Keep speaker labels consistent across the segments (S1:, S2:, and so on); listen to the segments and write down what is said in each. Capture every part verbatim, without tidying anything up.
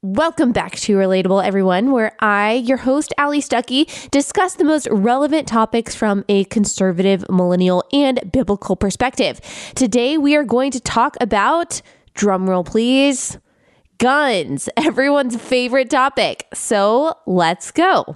S1: Welcome back to Relatable, everyone, where I, your host, Allie Stuckey, discuss the most relevant topics from a conservative, millennial, and biblical perspective. Today, we are going to talk about, drumroll please, guns, everyone's favorite topic. So let's go.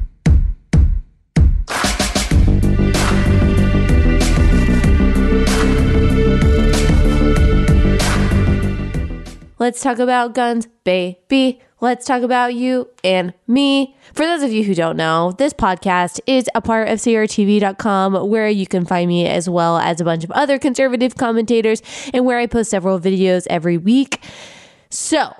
S1: Let's talk about guns, baby. Let's talk about you and me. For those of you who don't know, this podcast is a part of C R T V dot com, where you can find me as well as a bunch of other conservative commentators, and where I post several videos every week. So,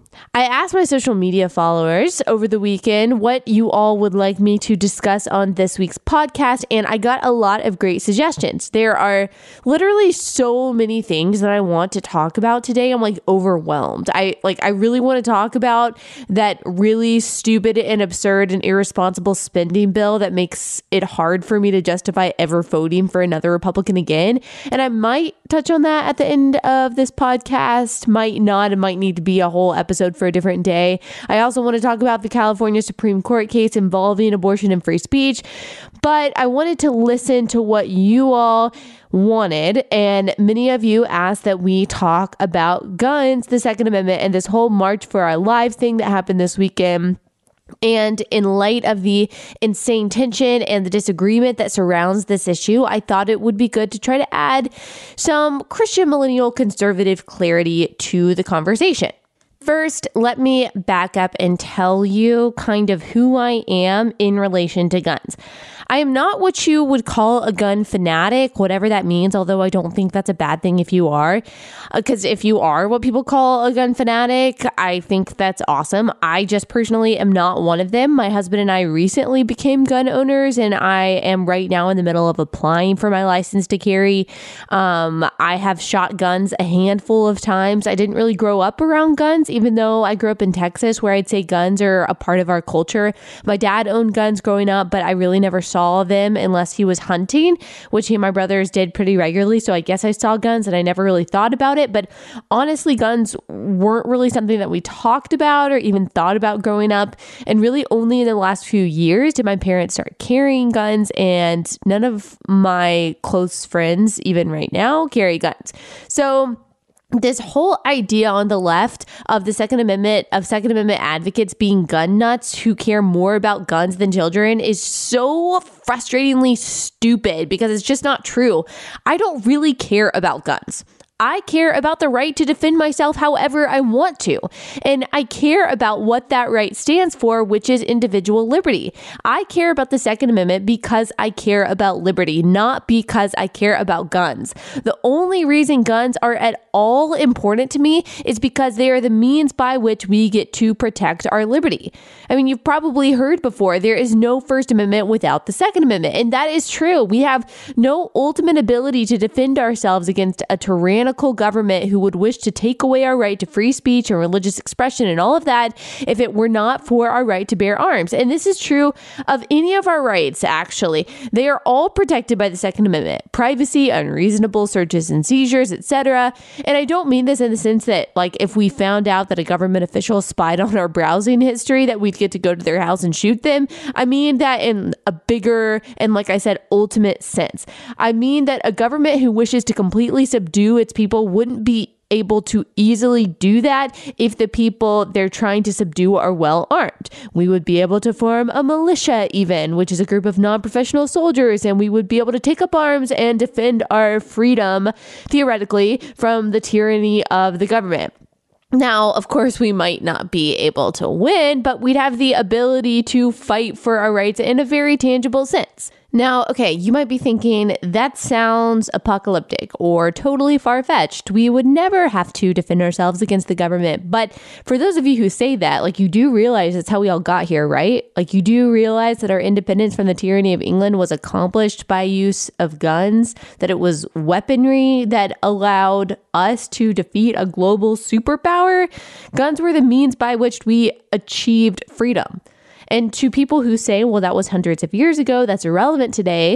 S1: I asked my social media followers over the weekend what you all would like me to discuss on this week's podcast, and I got a lot of great suggestions. There are literally so many things that I want to talk about today. I'm like overwhelmed. I like I really want to talk about that really stupid and absurd and irresponsible spending bill that makes it hard for me to justify ever voting for another Republican again. And I might touch on that at the end of this podcast, might not. It might need to be a whole episode for a different day. I also want to talk about the California Supreme Court case involving abortion and free speech, but I wanted to listen to what you all wanted, and many of you asked that we talk about guns, the Second Amendment, and this whole March for Our Lives thing that happened this weekend. And in light of the insane tension and the disagreement that surrounds this issue, I thought it would be good to try to add some Christian millennial conservative clarity to the conversation. First, let me back up and tell you kind of who I am in relation to guns. I am not what you would call a gun fanatic, whatever that means, although I don't think that's a bad thing if you are. Because uh, if you are what people call a gun fanatic, I think that's awesome. I just personally am not one of them. My husband and I recently became gun owners, and I am right now in the middle of applying for my license to carry. Um, I have shot guns a handful of times. I didn't really grow up around guns, even though I grew up in Texas, where I'd say guns are a part of our culture. My dad owned guns growing up, but I really never saw them unless he was hunting, which he and my brothers did pretty regularly. So I guess I saw guns and I never really thought about it. But honestly, guns weren't really something that we talked about or even thought about growing up. And really only in the last few years did my parents start carrying guns, and none of my close friends, even right now, carry guns. So this whole idea on the left of the Second Amendment, of Second Amendment advocates being gun nuts who care more about guns than children, is so frustratingly stupid, because it's just not true. I don't really care about guns. I care about the right to defend myself however I want to. And I care about what that right stands for, which is individual liberty. I care about the Second Amendment because I care about liberty, not because I care about guns. The only reason guns are at all important to me is because they are the means by which we get to protect our liberty. I mean, you've probably heard before, there is no First Amendment without the Second Amendment. And that is true. We have no ultimate ability to defend ourselves against a tyrannical government who would wish to take away our right to free speech and religious expression and all of that if it were not for our right to bear arms. And this is true of any of our rights, actually. They are all protected by the Second Amendment. Privacy, unreasonable searches and seizures, et cetera. And I don't mean this in the sense that, like, if we found out that a government official spied on our browsing history, that we'd get to go to their house and shoot them. I mean that in a bigger and, like I said, ultimate sense. I mean that a government who wishes to completely subdue its people wouldn't be able to easily do that if the people they're trying to subdue are well armed. We would be able to form a militia even, which is a group of non-professional soldiers, and we would be able to take up arms and defend our freedom, theoretically, from the tyranny of the government. Now, of course, we might not be able to win, but we'd have the ability to fight for our rights in a very tangible sense. Now, okay, you might be thinking, that sounds apocalyptic or totally far-fetched. We would never have to defend ourselves against the government. But for those of you who say that, like, you do realize that's how we all got here, right? Like, you do realize that our independence from the tyranny of England was accomplished by use of guns, that it was weaponry that allowed us to defeat a global superpower. Guns were the means by which we achieved freedom. And to people who say, well, that was hundreds of years ago, that's irrelevant today,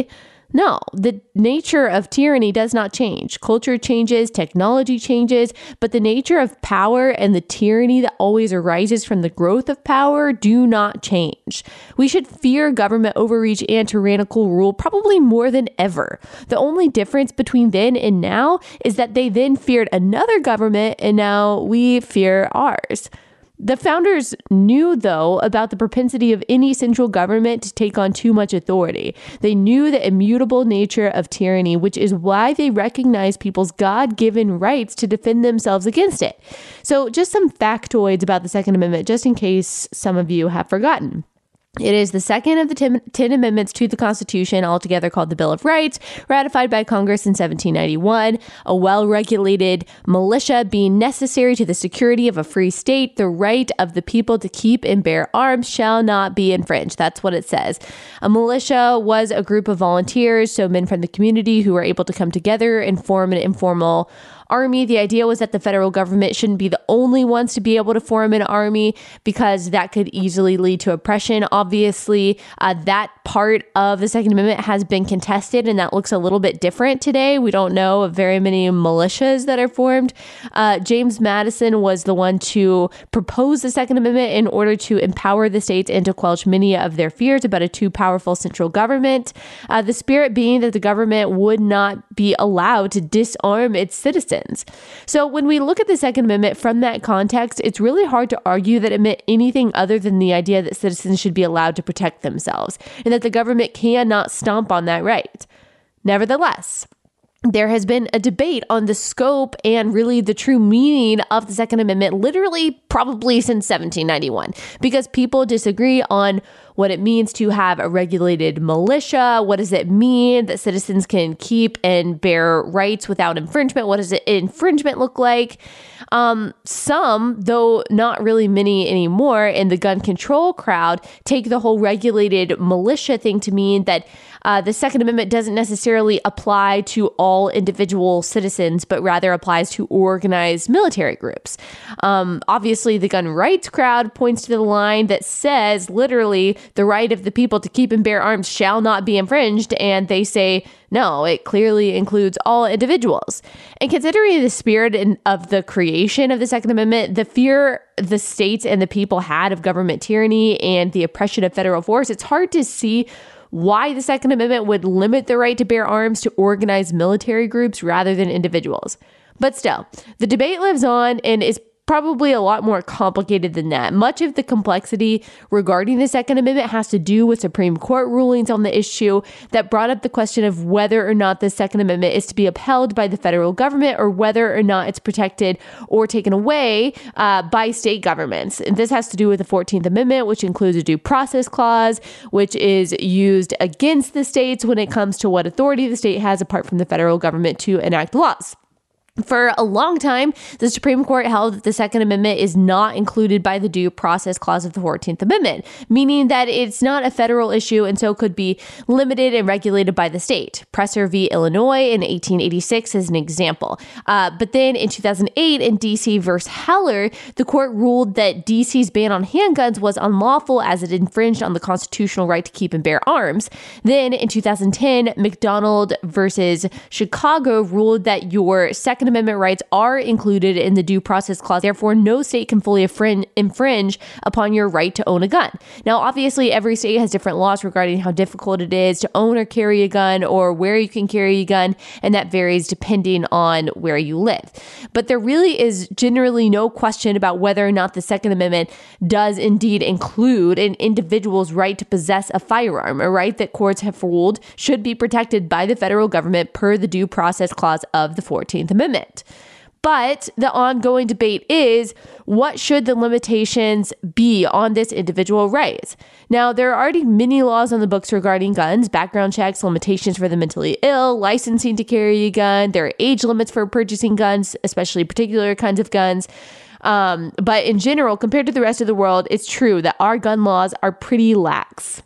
S1: No, the nature of tyranny does not change. Culture changes, technology changes, but the nature of power and the tyranny that always arises from the growth of power do not change. We should fear government overreach and tyrannical rule probably more than ever. The only difference between then and now is that they then feared another government and now we fear ours. The founders knew, though, about the propensity of any central government to take on too much authority. They knew the immutable nature of tyranny, which is why they recognized people's God-given rights to defend themselves against it. So just some factoids about the Second Amendment, just in case some of you have forgotten. It is the second of the ten, ten amendments to the Constitution, altogether called the Bill of Rights, ratified by Congress in seventeen ninety-one. A well-regulated militia being necessary to the security of a free state, the right of the people to keep and bear arms shall not be infringed. That's what it says. A militia was a group of volunteers, so men from the community who were able to come together and form an informal army. The idea was that the federal government shouldn't be the only ones to be able to form an army because that could easily lead to oppression. Obviously, uh, that part of the Second Amendment has been contested, and that looks a little bit different today. We don't know of very many militias that are formed. Uh, James Madison was the one to propose the Second Amendment in order to empower the states and to quell many of their fears about a too powerful central government. Uh, the spirit being that the government would not be allowed to disarm its citizens. So when we look at the Second Amendment from that context, it's really hard to argue that it meant anything other than the idea that citizens should be allowed to protect themselves and that the government cannot stomp on that right. Nevertheless, there has been a debate on the scope and really the true meaning of the Second Amendment, literally probably since seventeen ninety-one, because people disagree on what it means to have a regulated militia. What does it mean that citizens can keep and bear rights without infringement? What does it, infringement look like? Um, some, though not really many anymore, in the gun control crowd take the whole regulated militia thing to mean that uh, the Second Amendment doesn't necessarily apply to all individual citizens, but rather applies to organized military groups. Um, obviously, the gun rights crowd points to the line that says literally the right of the people to keep and bear arms shall not be infringed. And they say, no, it clearly includes all individuals. And considering the spirit in, of the creation of the Second Amendment, the fear the states and the people had of government tyranny and the oppression of federal force, it's hard to see why the Second Amendment would limit the right to bear arms to organized military groups rather than individuals. But still, the debate lives on and is probably a lot more complicated than that. Much of the complexity regarding the Second Amendment has to do with Supreme Court rulings on the issue that brought up the question of whether or not the Second Amendment is to be upheld by the federal government or whether or not it's protected or taken away uh, by state governments. And this has to do with the fourteenth Amendment, which includes a due process clause, which is used against the states when it comes to what authority the state has apart from the federal government to enact laws. For a long time, the Supreme Court held that the Second Amendment is not included by the due process clause of the fourteenth Amendment, meaning that it's not a federal issue and so could be limited and regulated by the state. Presser v. Illinois in eighteen eighty-six is an example. Uh, but then in two thousand eight, in D C versus Heller, the court ruled that D C's ban on handguns was unlawful as it infringed on the constitutional right to keep and bear arms. Then in two thousand ten, McDonald versus Chicago ruled that your Second Amendment rights are included in the due process clause. Therefore, no state can fully infringe upon your right to own a gun. Now, obviously, every state has different laws regarding how difficult it is to own or carry a gun or where you can carry a gun, and that varies depending on where you live. But there really is generally no question about whether or not the Second Amendment does indeed include an individual's right to possess a firearm, a right that courts have ruled should be protected by the federal government per the due process clause of the fourteenth Amendment. But the ongoing debate is, what should the limitations be on this individual right? Now, there are already many laws on the books regarding guns, background checks, limitations for the mentally ill, licensing to carry a gun. There are age limits for purchasing guns, especially particular kinds of guns. Um, but in general, compared to the rest of the world, it's true that our gun laws are pretty lax.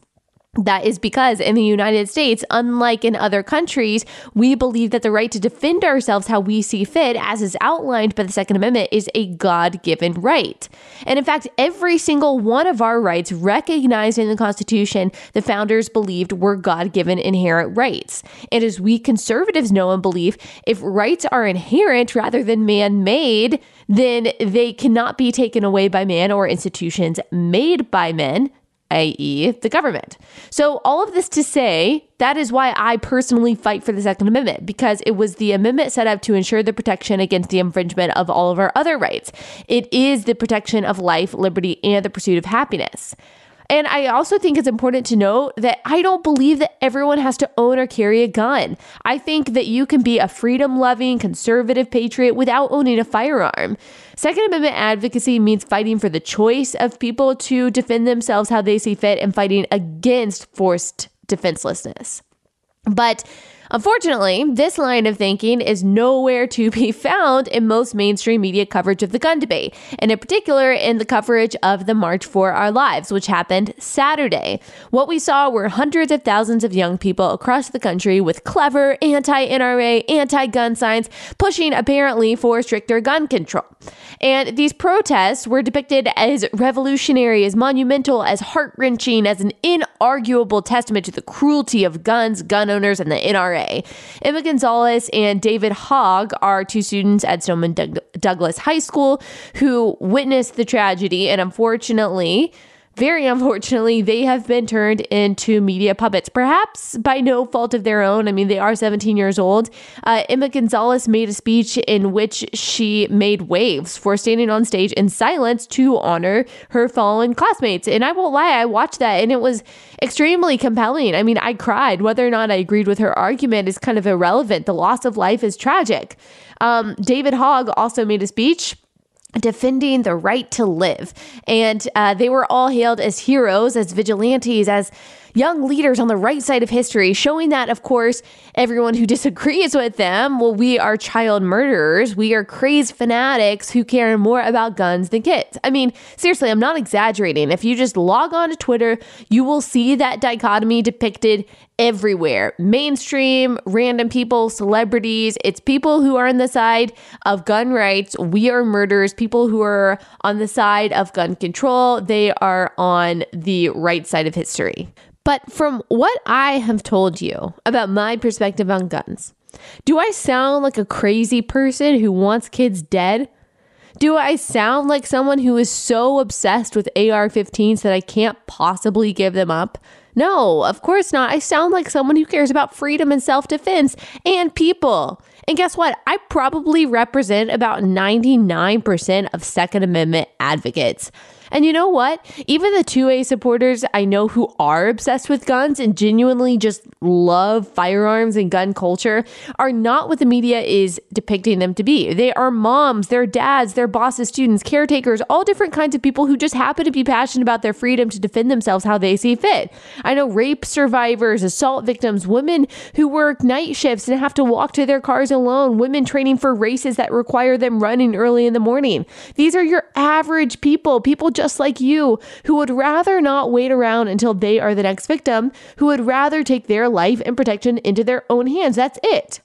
S1: That is because in the United States, unlike in other countries, we believe that the right to defend ourselves how we see fit, as is outlined by the Second Amendment, is a God-given right. And in fact, every single one of our rights recognized in the Constitution, the founders believed were God-given inherent rights. And as we conservatives know and believe, if rights are inherent rather than man-made, then they cannot be taken away by man or institutions made by men, that is the government. So all of this to say, that is why I personally fight for the Second Amendment, because it was the amendment set up to ensure the protection against the infringement of all of our other rights. It is the protection of life, liberty, and the pursuit of happiness. And I also think it's important to note that I don't believe that everyone has to own or carry a gun. I think that you can be a freedom-loving, conservative patriot without owning a firearm. Second Amendment advocacy means fighting for the choice of people to defend themselves how they see fit and fighting against forced defenselessness. But unfortunately, this line of thinking is nowhere to be found in most mainstream media coverage of the gun debate, and in particular in the coverage of the March for Our Lives, which happened Saturday. What we saw were hundreds of thousands of young people across the country with clever anti-N R A, anti-gun signs, pushing apparently for stricter gun control. And these protests were depicted as revolutionary, as monumental, as heart-wrenching, as an inarguable testament to the cruelty of guns, gun owners, and the N R A. Emma Gonzalez and David Hogg are two students at Stoneman Doug- Douglas High School who witnessed the tragedy, and unfortunately, very unfortunately, they have been turned into media puppets, perhaps by no fault of their own. I mean, they are seventeen years old. Uh, Emma Gonzalez made a speech in which she made waves for standing on stage in silence to honor her fallen classmates. And I won't lie, I watched that and it was extremely compelling. I mean, I cried. Whether or not I agreed with her argument is kind of irrelevant. The loss of life is tragic. Um, David Hogg also made a speech defending the right to live. And uh, they were all hailed as heroes, as vigilantes, as young leaders on the right side of history, showing that, of course, everyone who disagrees with them, well, we are child murderers. We are crazed fanatics who care more about guns than kids. I mean, seriously, I'm not exaggerating. If you just log on to Twitter, you will see that dichotomy depicted everywhere. Mainstream, random people, celebrities. It's people who are on the side of gun rights. We are murderers. People who are on the side of gun control. They are on the right side of history. But from what I have told you about my perspective on guns, do I sound like a crazy person who wants kids dead? Do I sound like someone who is so obsessed with A R fifteens that I can't possibly give them up? No, of course not. I sound like someone who cares about freedom and self-defense and people. And guess what? I probably represent about ninety-nine percent of Second Amendment advocates. And you know what? Even the two A supporters I know who are obsessed with guns and genuinely just love firearms and gun culture are not what the media is depicting them to be. They are moms, their dads, their bosses, students, caretakers, all different kinds of people who just happen to be passionate about their freedom to defend themselves how they see fit. I know rape survivors, assault victims, women who work night shifts and have to walk to their cars alone, women training for races that require them running early in the morning. These are your average people, people just like you, who would rather not wait around until they are the next victim, who would rather take their life and protection into their own hands. That's it.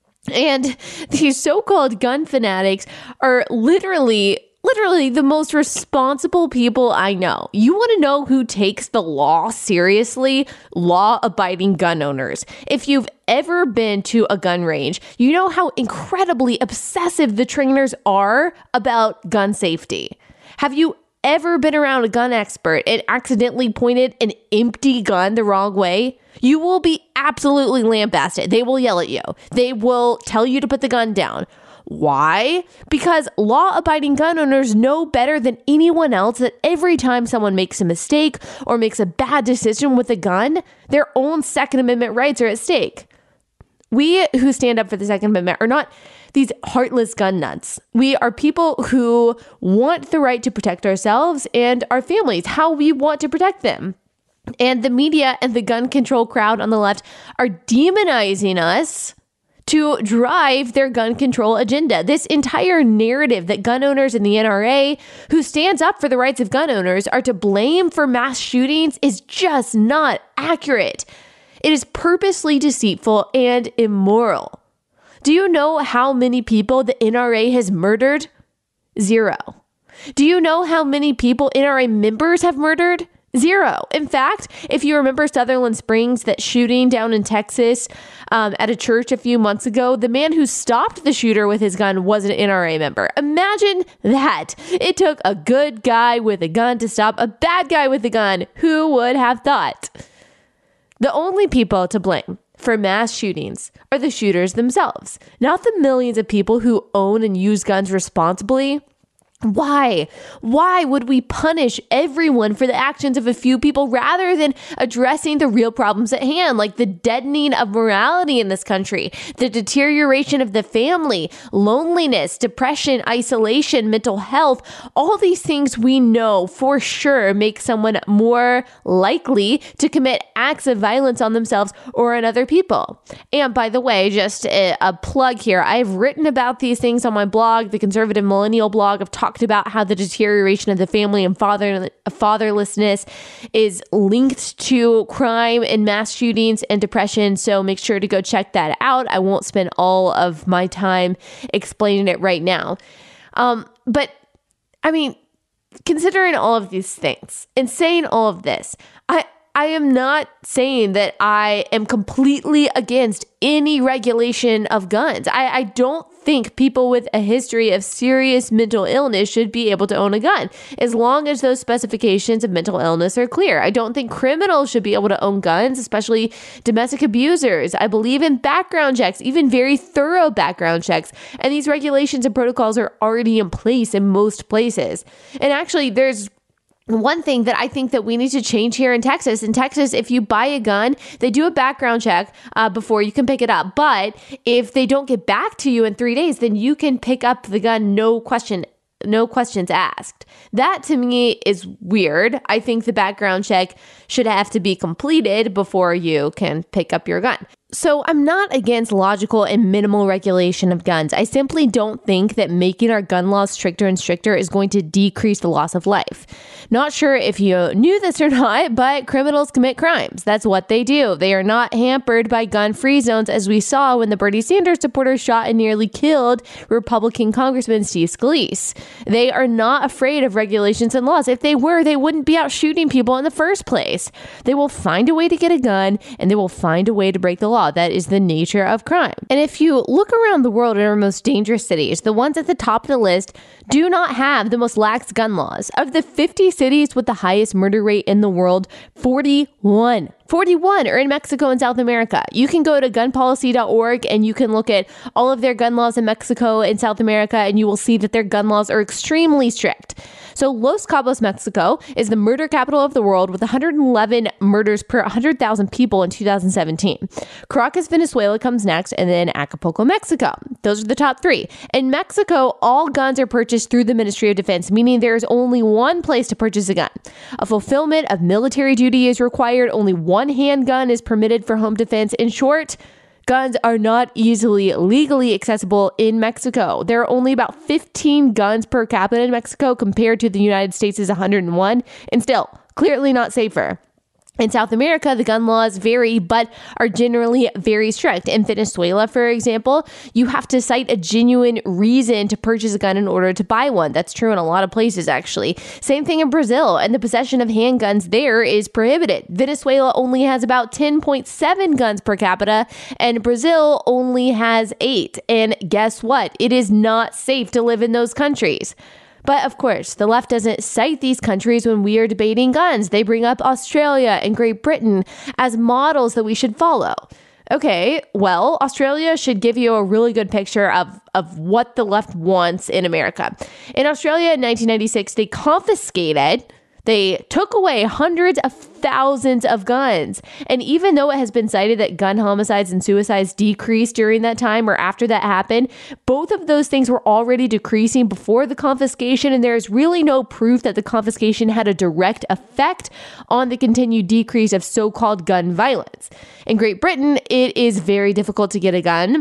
S1: And these so-called gun fanatics are literally Literally the most responsible people I know. You want to know who takes the law seriously? Law-abiding gun owners. If you've ever been to a gun range, you know how incredibly obsessive the trainers are about gun safety. Have you ever been around a gun expert and accidentally pointed an empty gun the wrong way? You will be absolutely lambasted. They will yell at you. They will tell you to put the gun down. Why? Because law-abiding gun owners know better than anyone else that every time someone makes a mistake or makes a bad decision with a gun, their own Second Amendment rights are at stake. We who stand up for the Second Amendment are not these heartless gun nuts. We are people who want the right to protect ourselves and our families, how we want to protect them. And the media and the gun control crowd on the left are demonizing us to drive their gun control agenda. This entire narrative that gun owners and the N R A, who stands up for the rights of gun owners, are to blame for mass shootings is just not accurate. It is purposely deceitful and immoral. Do you know how many people the N R A has murdered? Zero. Do you know how many people N R A members have murdered? Zero. In fact, if you remember Sutherland Springs, that shooting down in Texas um, at a church a few months ago, the man who stopped the shooter with his gun was an N R A member. Imagine that. It took a good guy with a gun to stop a bad guy with a gun. Who would have thought? The only people to blame for mass shootings are the shooters themselves, not the millions of people who own and use guns responsibly. Why? Why would we punish everyone for the actions of a few people rather than addressing the real problems at hand, like the deadening of morality in this country, the deterioration of the family, loneliness, depression, isolation, mental health? All these things we know for sure make someone more likely to commit acts of violence on themselves or on other people. And by the way, just a, a plug here, I've written about these things on my blog, the Conservative Millennial blog. I've talked about how the deterioration of the family and father fatherlessness is linked to crime and mass shootings and depression. So make sure to go check that out. I won't spend all of my time explaining it right now. Um, but I mean, considering all of these things and saying all of this, I, I am not saying that I am completely against any regulation of guns. I, I don't think people with a history of serious mental illness should be able to own a gun, as long as those specifications of mental illness are clear. I don't think criminals should be able to own guns, especially domestic abusers. I believe in background checks, even very thorough background checks. And these regulations and protocols are already in place in most places. And actually, there's one thing that I think that we need to change here in Texas. In Texas, if you buy a gun, they do a background check uh, before you can pick it up. But if they don't get back to you in three days, then you can pick up the gun, no question, no questions asked. That to me is weird. I think the background check should have to be completed before you can pick up your gun. So I'm not against logical and minimal regulation of guns. I simply don't think that making our gun laws stricter and stricter is going to decrease the loss of life. Not sure if you knew this or not, but criminals commit crimes. That's what they do. They are not hampered by gun-free zones, as we saw when the Bernie Sanders supporters shot and nearly killed Republican Congressman Steve Scalise. They are not afraid of regulations and laws. If they were, they wouldn't be out shooting people in the first place. They will find a way to get a gun, and they will find a way to break the law. That is the nature of crime. And if you look around the world at our most dangerous cities, the ones at the top of the list do not have the most lax gun laws. Of the fifty cities with the highest murder rate in the world, forty-one forty-one are in Mexico and South America. You can go to gun policy dot org and you can look at all of their gun laws in Mexico and South America, and you will see that their gun laws are extremely strict. So Los Cabos, Mexico is the murder capital of the world with one hundred eleven murders per one hundred thousand people in two thousand seventeen. Caracas, Venezuela comes next, and then Acapulco, Mexico. Those are the top three. In Mexico, all guns are purchased through the Ministry of Defense, meaning there is only one place to purchase a gun. A fulfillment of military duty is required. Only one handgun is permitted for home defense. In short, guns are not easily legally accessible in Mexico. There are only about fifteen guns per capita in Mexico compared to the United States' one hundred one, and still clearly not safer. In South America, the gun laws vary, but are generally very strict. In Venezuela, for example, you have to cite a genuine reason to purchase a gun in order to buy one. That's true in a lot of places, actually. Same thing in Brazil, and the possession of handguns there is prohibited. Venezuela only has about ten point seven guns per capita, and Brazil only has eight. And guess what? It is not safe to live in those countries. But of course, the left doesn't cite these countries when we are debating guns. They bring up Australia and Great Britain as models that we should follow. Okay, well, Australia should give you a really good picture of, of what the left wants in America. In Australia in nineteen ninety-six, they confiscated, they took away hundreds of thousands of guns. And even though it has been cited that gun homicides and suicides decreased during that time or after that happened, both of those things were already decreasing before the confiscation. And there is really no proof that the confiscation had a direct effect on the continued decrease of so-called gun violence. In Great Britain, it is very difficult to get a gun.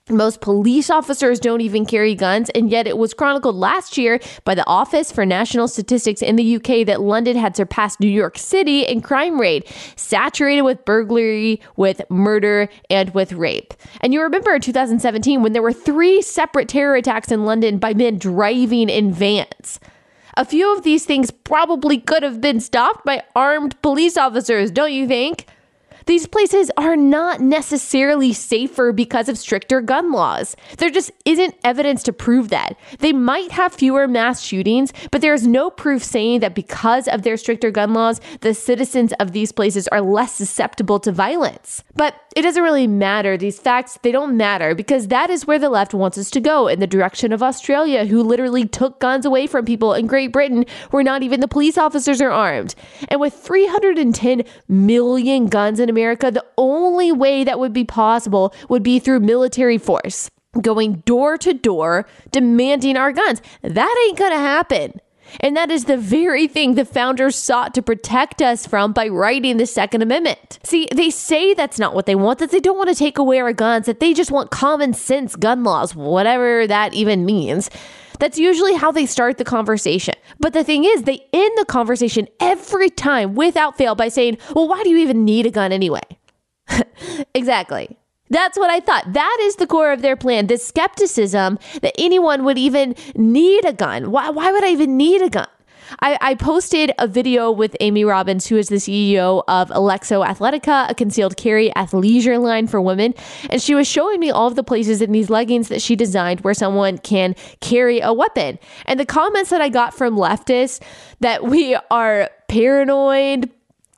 S1: Most police officers don't even carry guns, and yet it was chronicled last year by the Office for National Statistics in the U K that London had surpassed New York City in crime rate, saturated with burglary, with murder, and with rape. And you remember in two thousand seventeen when there were three separate terror attacks in London by men driving in vans. A few of these things probably could have been stopped by armed police officers, don't you think? These places are not necessarily safer because of stricter gun laws. There just isn't evidence to prove that. They might have fewer mass shootings, but there's no proof saying that because of their stricter gun laws, the citizens of these places are less susceptible to violence. But it doesn't really matter. These facts, they don't matter because that is where the left wants us to go, in the direction of Australia, who literally took guns away from people, in Great Britain, where not even the police officers are armed. And with three hundred ten million guns in America, the only way that would be possible would be through military force, going door to door, demanding our guns. That ain't gonna happen. And that is the very thing the founders sought to protect us from by writing the Second Amendment. See, they say that's not what they want, that they don't want to take away our guns, that they just want common sense gun laws, whatever that even means. That's usually how they start the conversation. But the thing is, they end the conversation every time without fail by saying, well, why do you even need a gun anyway? Exactly. That's what I thought. That is the core of their plan. This skepticism that anyone would even need a gun. Why, why would I even need a gun? I, I posted a video with Amy Robbins, who is the C E O of Alexo Athletica, a concealed carry athleisure line for women. And she was showing me all of the places in these leggings that she designed where someone can carry a weapon. And the comments that I got from leftists that we are paranoid,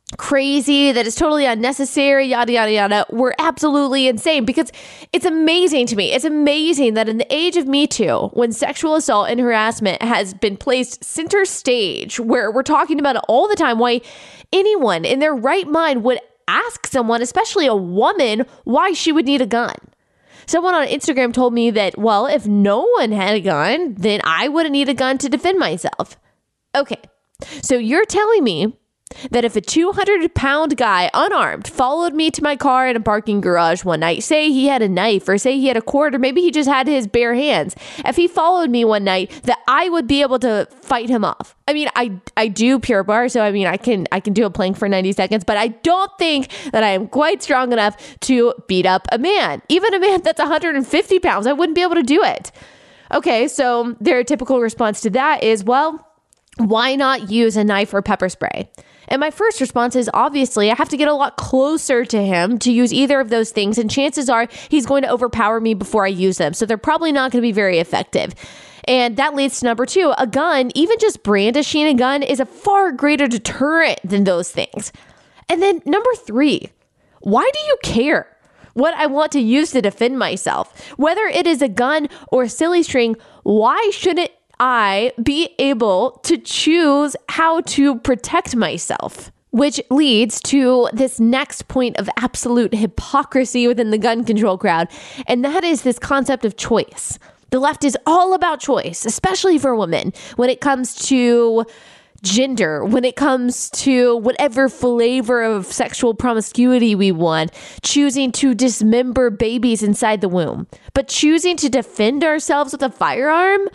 S1: crazy, that is totally unnecessary, yada, yada, yada, were absolutely insane, because it's amazing to me. It's amazing that in the age of Me Too, when sexual assault and harassment has been placed center stage, where we're talking about it all the time, why anyone in their right mind would ask someone, especially a woman, why she would need a gun. Someone on Instagram told me that, well, if no one had a gun, then I wouldn't need a gun to defend myself. Okay, so you're telling me that if a two hundred pound guy, unarmed, followed me to my car in a parking garage one night, say he had a knife, or say he had a cord, or maybe he just had his bare hands, if he followed me one night, that I would be able to fight him off. I mean, I I do Pure Barre, so I mean, I can I can do a plank for ninety seconds, but I don't think that I am quite strong enough to beat up a man. Even a man that's one hundred fifty pounds, I wouldn't be able to do it. Okay, so their typical response to that is, well, why not use a knife or pepper spray? And my first response is, obviously, I have to get a lot closer to him to use either of those things. And chances are he's going to overpower me before I use them. So they're probably not going to be very effective. And that leads to number two, a gun, even just brandishing a gun, is a far greater deterrent than those things. And then number three, why do you care what I want to use to defend myself? Whether it is a gun or a silly string, why shouldn't I be able to choose how to protect myself? Which leads to this next point of absolute hypocrisy within the gun control crowd. And that is this concept of choice. The left is all about choice, especially for women, when it comes to gender, when it comes to whatever flavor of sexual promiscuity we want, choosing to dismember babies inside the womb, but choosing to defend ourselves with a firearm?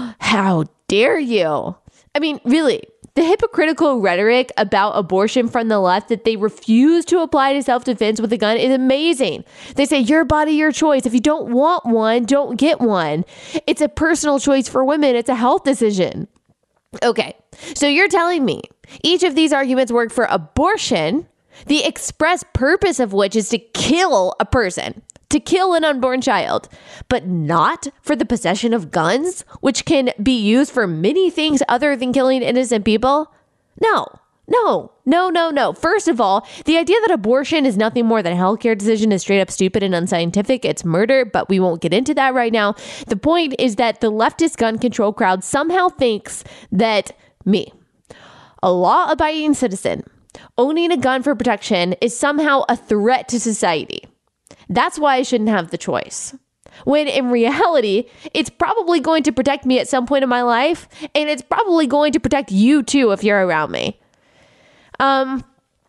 S1: How dare you? I mean, really, the hypocritical rhetoric about abortion from the left that they refuse to apply to self-defense with a gun is amazing. They say, your body, your choice. If you don't want one, don't get one. It's a personal choice for women. It's a health decision. Okay, so you're telling me each of these arguments work for abortion, the express purpose of which is to kill a person, to kill an unborn child, but not for the possession of guns, which can be used for many things other than killing innocent people? No, no, no, no, no. First of all, the idea that abortion is nothing more than a healthcare decision is straight up stupid and unscientific. It's murder, but we won't get into that right now. The point is that the leftist gun control crowd somehow thinks that me, a law-abiding citizen, owning a gun for protection is somehow a threat to society. That's why I shouldn't have the choice. When in reality, it's probably going to protect me at some point in my life, and it's probably going to protect you too if you're around me. Um,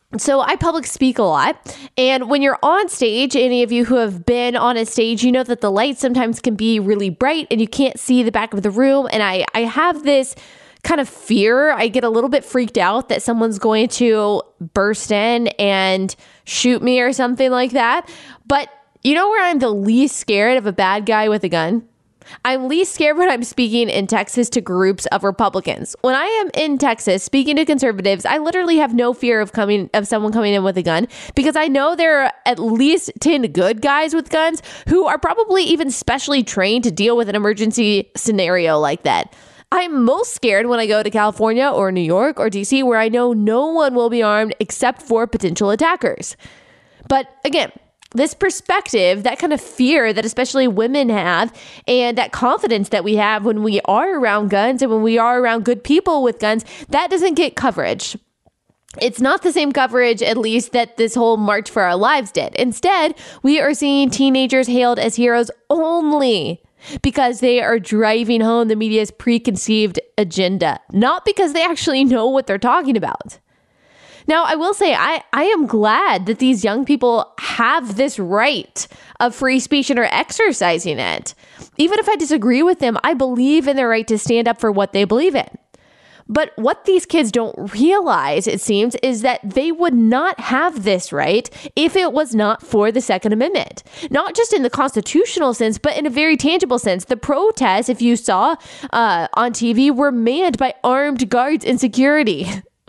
S1: So I public speak a lot. And when you're on stage, any of you who have been on a stage, you know that the lights sometimes can be really bright and you can't see the back of the room. And I, I have this kind of fear. I get a little bit freaked out that someone's going to burst in and shoot me or something like that. But you know where I'm the least scared of a bad guy with a gun? I'm least scared when I'm speaking in Texas to groups of Republicans. When I am in Texas speaking to conservatives, I literally have no fear of coming of someone coming in with a gun because I know there are at least ten good guys with guns who are probably even specially trained to deal with an emergency scenario like that. I'm most scared when I go to California or New York or D C, where I know no one will be armed except for potential attackers. But again, this perspective, that kind of fear that especially women have, and that confidence that we have when we are around guns and when we are around good people with guns, that doesn't get coverage. It's not the same coverage, at least, that this whole March for Our Lives did. Instead, we are seeing teenagers hailed as heroes only because they are driving home the media's preconceived agenda, not because they actually know what they're talking about. Now, I will say, I, I am glad that these young people have this right of free speech and are exercising it. Even if I disagree with them, I believe in their right to stand up for what they believe in. But what these kids don't realize, it seems, is that they would not have this right if it was not for the Second Amendment. Not just in the constitutional sense, but in a very tangible sense. The protests, if you saw uh, on T V, were manned by armed guards and security.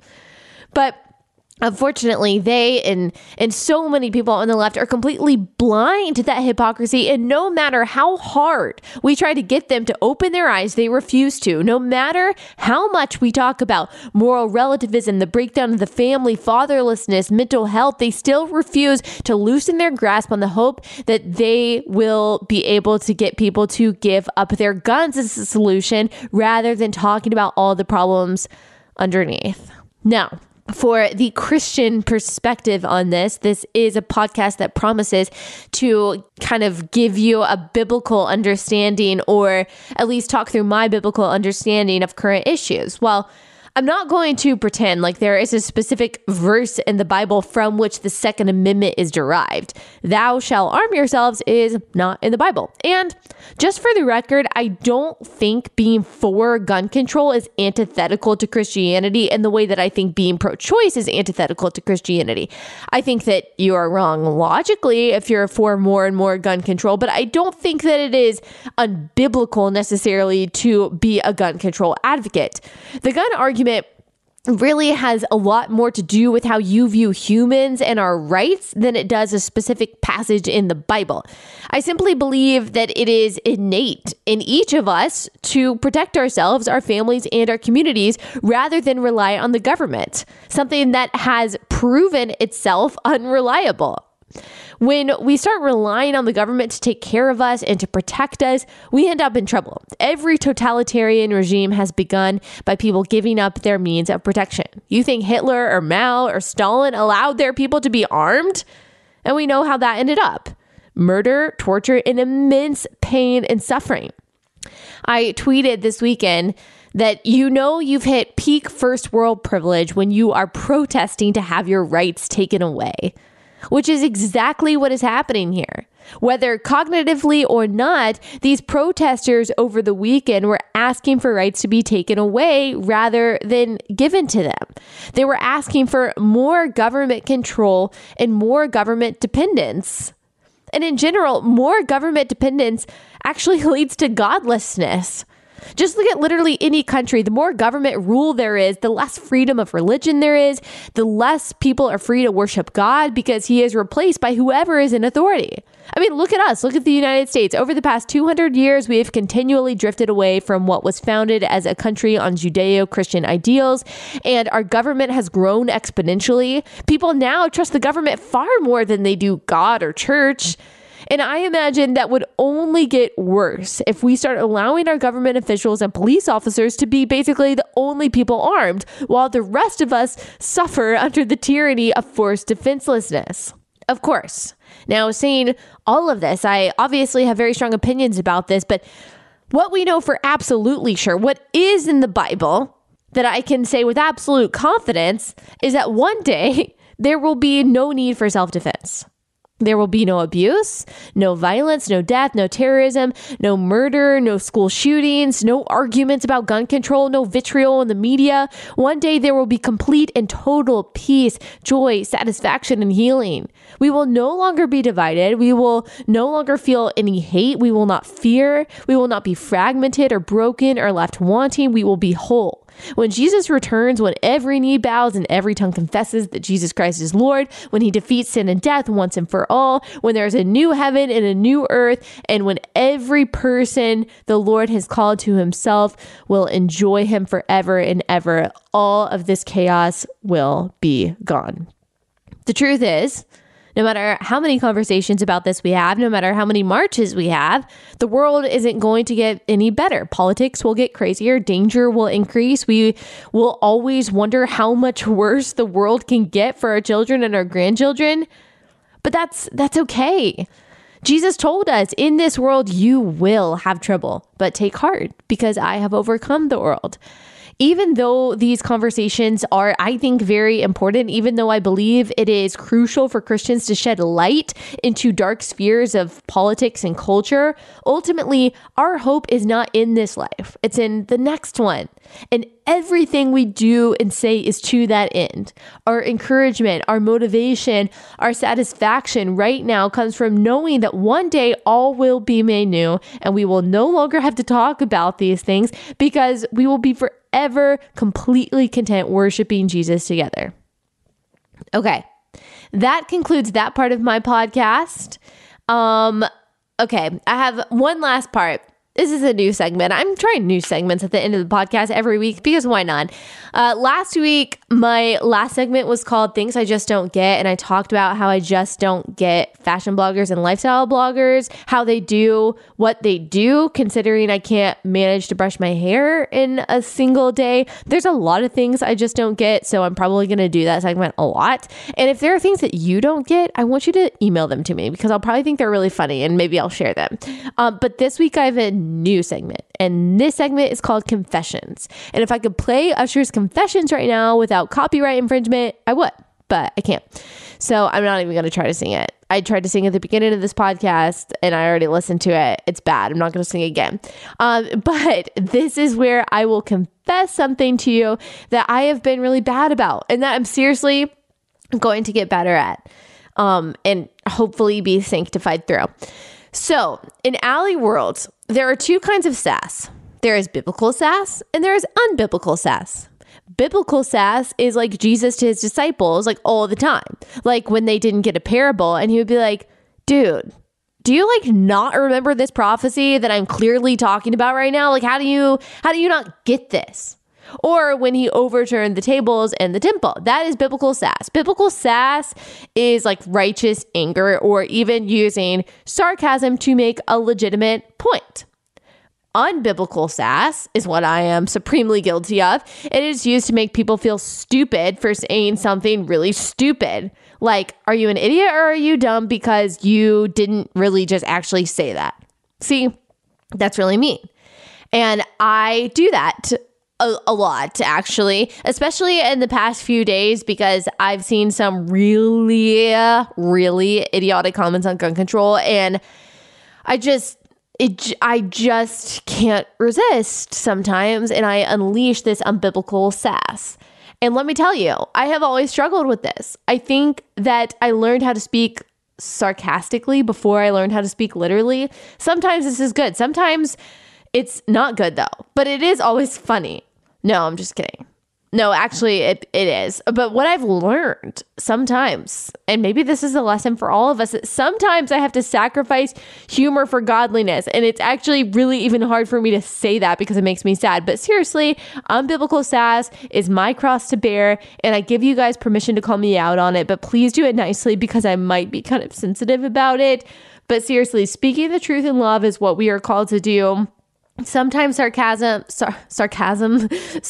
S1: But unfortunately, they and and so many people on the left are completely blind to that hypocrisy. And no matter how hard we try to get them to open their eyes, they refuse to. No matter how much we talk about moral relativism, the breakdown of the family, fatherlessness, mental health, they still refuse to loosen their grasp on the hope that they will be able to get people to give up their guns as a solution rather than talking about all the problems underneath. Now, for the Christian perspective on this, this is a podcast that promises to kind of give you a biblical understanding, or at least talk through my biblical understanding of current issues. Well, I'm not going to pretend like there is a specific verse in the Bible from which the Second Amendment is derived. Thou shalt arm yourselves is not in the Bible. And just for the record, I don't think being for gun control is antithetical to Christianity in the way that I think being pro-choice is antithetical to Christianity. I think that you are wrong logically if you're for more and more gun control, but I don't think that it is unbiblical necessarily to be a gun control advocate. The gun argument really has a lot more to do with how you view humans and our rights than it does a specific passage in the Bible. I simply believe that it is innate in each of us to protect ourselves, our families, and our communities rather than rely on the government, something that has proven itself unreliable. When we start relying on the government to take care of us and to protect us, we end up in trouble. Every totalitarian regime has begun by people giving up their means of protection. You think Hitler or Mao or Stalin allowed their people to be armed? And we know how that ended up. Murder, torture, and immense pain and suffering. I tweeted this weekend that you know you've hit peak first world privilege when you are protesting to have your rights taken away. Which is exactly what is happening here. Whether cognitively or not, these protesters over the weekend were asking for rights to be taken away rather than given to them. They were asking for more government control and more government dependence. And in general, more government dependence actually leads to godlessness. Just look at literally any country. The more government rule there is, the less freedom of religion there is, the less people are free to worship God because he is replaced by whoever is in authority. I mean, look at us. Look at the United States. Over the past two hundred years, we have continually drifted away from what was founded as a country on Judeo-Christian ideals, and our government has grown exponentially. People now trust the government far more than they do God or church. And I imagine that would only get worse if we start allowing our government officials and police officers to be basically the only people armed, while the rest of us suffer under the tyranny of forced defenselessness. Of course. Now, saying all of this, I obviously have very strong opinions about this, but what we know for absolutely sure, what is in the Bible that I can say with absolute confidence, is that one day there will be no need for self-defense. There will be no abuse, no violence, no death, no terrorism, no murder, no school shootings, no arguments about gun control, no vitriol in the media. One day there will be complete and total peace, joy, satisfaction, and healing. We will no longer be divided. We will no longer feel any hate. We will not fear. We will not be fragmented or broken or left wanting. We will be whole. When Jesus returns, when every knee bows and every tongue confesses that Jesus Christ is Lord, when he defeats sin and death once and for all, when there's a new heaven and a new earth, and when every person the Lord has called to himself will enjoy him forever and ever, all of this chaos will be gone. The truth is, no matter how many conversations about this we have, no matter how many marches we have, the world isn't going to get any better. Politics will get crazier. Danger will increase. We will always wonder how much worse the world can get for our children and our grandchildren. But that's that's okay. Jesus told us, in this world you will have trouble, but take heart because I have overcome the world. Even though these conversations are, I think, very important, even though I believe it is crucial for Christians to shed light into dark spheres of politics and culture, ultimately, our hope is not in this life. It's in the next one. And everything we do and say is to that end. Our encouragement, our motivation, our satisfaction right now comes from knowing that one day all will be made new and we will no longer have to talk about these things because we will be forever completely content worshiping Jesus together. Okay, that concludes that part of my podcast. Um, okay, I have one last part. This is a new segment. I'm trying new segments at the end of the podcast every week because why not? Uh, last week, my last segment was called Things I Just Don't Get. And I talked about how I just don't get fashion bloggers and lifestyle bloggers, how they do what they do, considering I can't manage to brush my hair in a single day. There's a lot of things I just don't get. So I'm probably going to do that segment a lot. And if there are things that you don't get, I want you to email them to me because I'll probably think they're really funny and maybe I'll share them. Um, but this week I have a new segment, and this segment is called Confessions. And if I could play Usher's Confessions right now without copyright infringement, I would, but I can't. So I'm not even going to try to sing it. I tried to sing at the beginning of this podcast and I already listened to it. It's bad. I'm not going to sing again. Um, but this is where I will confess something to you that I have been really bad about and that I'm seriously going to get better at, um, and hopefully be sanctified through. So in Alley World, there are two kinds of sass. There is biblical sass and there is unbiblical sass. Biblical sass is like Jesus to his disciples, like all the time. Like when they didn't get a parable and he would be like, dude, do you like not remember this prophecy that I'm clearly talking about right now? Like, how do you, how do you not get this? Or when he overturned the tables in the temple, that is biblical sass. Biblical sass is like righteous anger or even using sarcasm to make a legitimate point. Unbiblical sass is what I am supremely guilty of. It is used to make people feel stupid for saying something really stupid. Like, are you an idiot or are you dumb because you didn't really just actually say that? See, that's really mean. And I do that A, a lot, actually, especially in the past few days, because I've seen some really, really idiotic comments on gun control. And I just, it, I just can't resist sometimes. And I unleash this unbiblical sass. And let me tell you, I have always struggled with this. I think that I learned how to speak sarcastically before I learned how to speak literally. Sometimes this is good. Sometimes it's not good, though. But it is always funny. No, I'm just kidding. No, actually, it, it is. But what I've learned sometimes, and maybe this is a lesson for all of us, that sometimes I have to sacrifice humor for godliness. And it's actually really even hard for me to say that because it makes me sad. But seriously, unbiblical sass is my cross to bear. And I give you guys permission to call me out on it. But please do it nicely because I might be kind of sensitive about it. But seriously, speaking the truth in love is what we are called to do. Sometimes sarcasm, sar- sarcasm,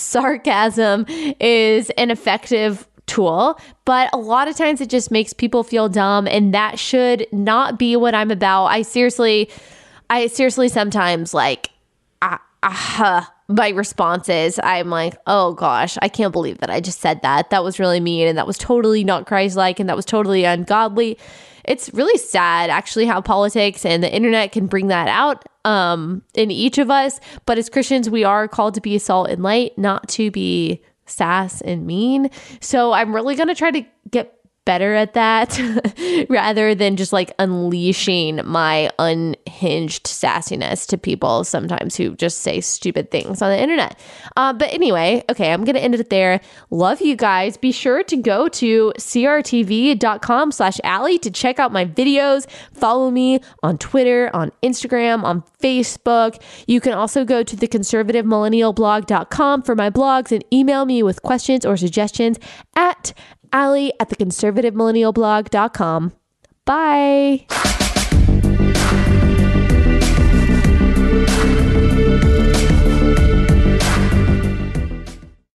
S1: sarcasm is an effective tool, but a lot of times it just makes people feel dumb, and that should not be what I'm about. I seriously, I seriously sometimes like, ah, ah, my responses, I'm like, oh gosh, I can't believe that I just said that. That was really mean, and that was totally not Christ-like, and that was totally ungodly. It's really sad, actually, how politics and the internet can bring that out um, in each of us. But as Christians, we are called to be salt and light, not to be sass and mean. So I'm really going to try to get better at that rather than just like unleashing my unhinged sassiness to people sometimes who just say stupid things on the internet. Uh, but anyway, okay, I'm going to end it there. Love you guys. Be sure to go to crtv.com slash Allie to check out my videos. Follow me on Twitter, on Instagram, on Facebook. You can also go to the conservative millennial blog dot com for my blogs and email me with questions or suggestions at Allie at the conservative millennial blog dot com. Bye.